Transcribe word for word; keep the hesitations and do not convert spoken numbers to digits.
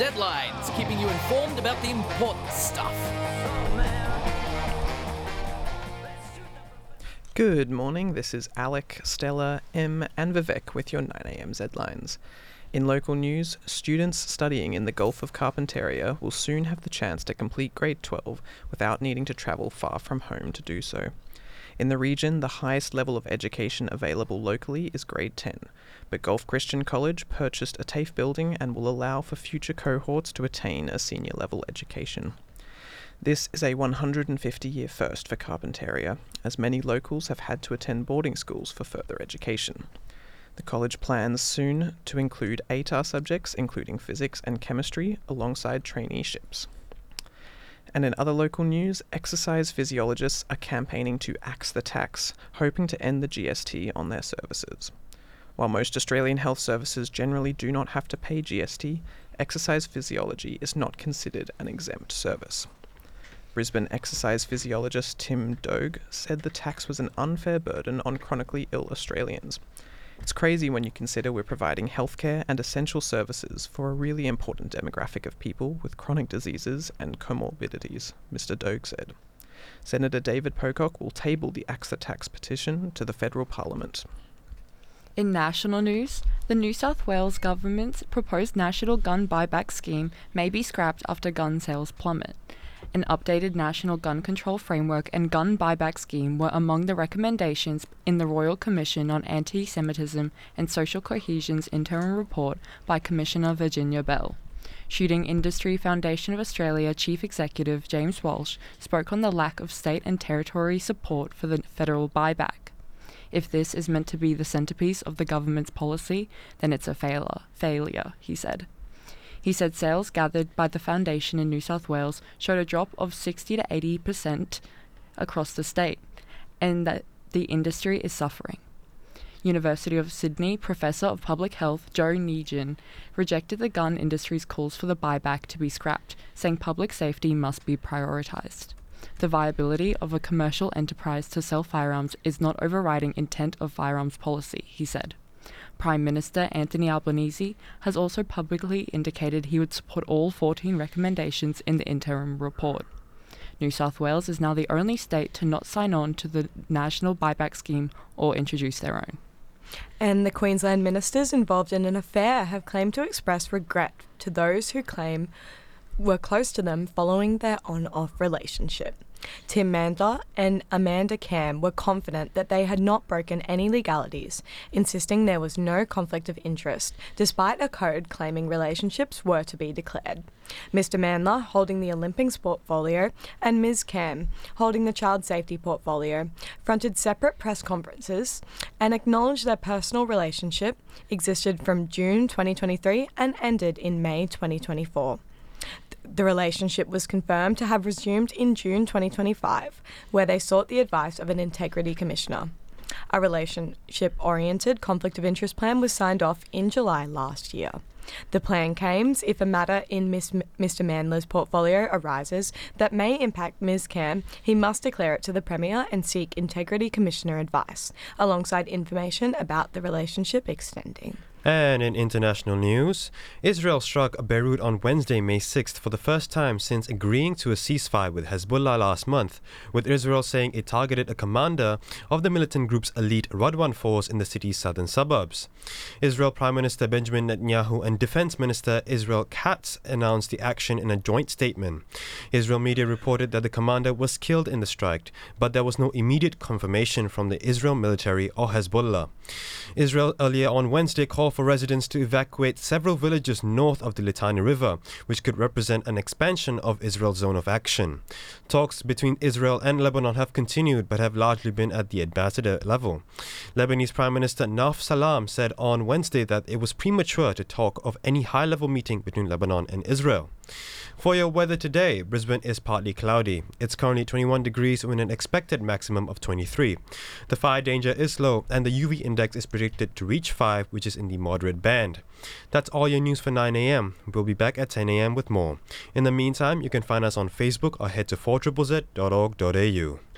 Z-Lines, keeping you informed about the important stuff. Good morning, this is Alec, Stella, Em and Vivek with your nine a m Z-Lines. In local news, students studying in the Gulf of Carpentaria will soon have the chance to complete grade twelve without needing to travel far from home to do so. In the region, the highest level of education available locally is grade ten, but Gulf Christian College purchased a TAFE building and will allow for future cohorts to attain a senior level education. This is a one hundred fifty year first for Carpentaria, as many locals have had to attend boarding schools for further education. The college plans soon to include A T A R subjects, including physics and chemistry, alongside traineeships. And in other local news, exercise physiologists are campaigning to axe the tax, hoping to end the G S T on their services. While most Australian health services generally do not have to pay G S T, exercise physiology is not considered an exempt service. Brisbane exercise physiologist Tim Dogue said the tax was an unfair burden on chronically ill Australians. It's crazy when you consider we're providing healthcare and essential services for a really important demographic of people with chronic diseases and comorbidities, Mister Dogue said. Senator David Pocock will table the Axe the Tax petition to the federal parliament. In national news, the New South Wales government's proposed national gun buyback scheme may be scrapped after gun sales plummet. An updated national gun control framework and gun buyback scheme were among the recommendations in the Royal Commission on Anti-Semitism and Social Cohesion's interim report by Commissioner Virginia Bell. Shooting Industry Foundation of Australia Chief Executive James Walsh spoke on the lack of state and territory support for the federal buyback. If this is meant to be the centrepiece of the government's policy, then it's a failure, failure, he said. He said sales gathered by the foundation in New South Wales showed a drop of sixty to eighty percent across the state, and that the industry is suffering. University of Sydney Professor of Public Health Joe Nugent rejected the gun industry's calls for the buyback to be scrapped, saying public safety must be prioritised. The viability of a commercial enterprise to sell firearms is not overriding intent of firearms policy, he said. Prime Minister Anthony Albanese has also publicly indicated he would support all fourteen recommendations in the interim report. New South Wales is now the only state to not sign on to the national buyback scheme or introduce their own. And the Queensland ministers involved in an affair have claimed to express regret to those who claim were close to them following their on-off relationship. Tim Mandler and Amanda Cam were confident that they had not broken any legalities, insisting there was no conflict of interest, despite a code claiming relationships were to be declared. Mister Mandler, holding the Olympics portfolio, and Miz Cam, holding the child safety portfolio, fronted separate press conferences and acknowledged their personal relationship existed from June twenty twenty-three and ended in May twenty twenty-four. The relationship was confirmed to have resumed in June twenty twenty-five, where they sought the advice of an integrity commissioner. A relationship-oriented conflict of interest plan was signed off in July last year. The plan came if a matter in Miss M- Mister Mandler's portfolio arises that may impact Miz Cam, he must declare it to the Premier and seek integrity commissioner advice, alongside information about the relationship extending. And in international news, Israel struck Beirut on Wednesday, May sixth, for the first time since agreeing to a ceasefire with Hezbollah last month, with Israel saying it targeted a commander of the militant group's elite Radwan force in the city's southern suburbs. Israel Prime Minister Benjamin Netanyahu and Defense Minister Israel Katz announced the action in a joint statement. Israel media reported that the commander was killed in the strike, but there was no immediate confirmation from the Israel military or Hezbollah. Israel earlier on Wednesday called for residents to evacuate several villages north of the Litani River, which could represent an expansion of Israel's zone of action. Talks between Israel and Lebanon have continued but have largely been at the ambassador level. Lebanese Prime Minister Naif Salam said on Wednesday that it was premature to talk of any high-level meeting between Lebanon and Israel. For your weather today, Brisbane is partly cloudy. It's currently twenty-one degrees with an expected maximum of twenty-three. The fire danger is low and the U V index is predicted to reach five, which is in the moderate band. That's all your news for nine a m. We'll be back at ten a m with more. In the meantime, you can find us on Facebook or head to four Z Z Z dot org dot a u.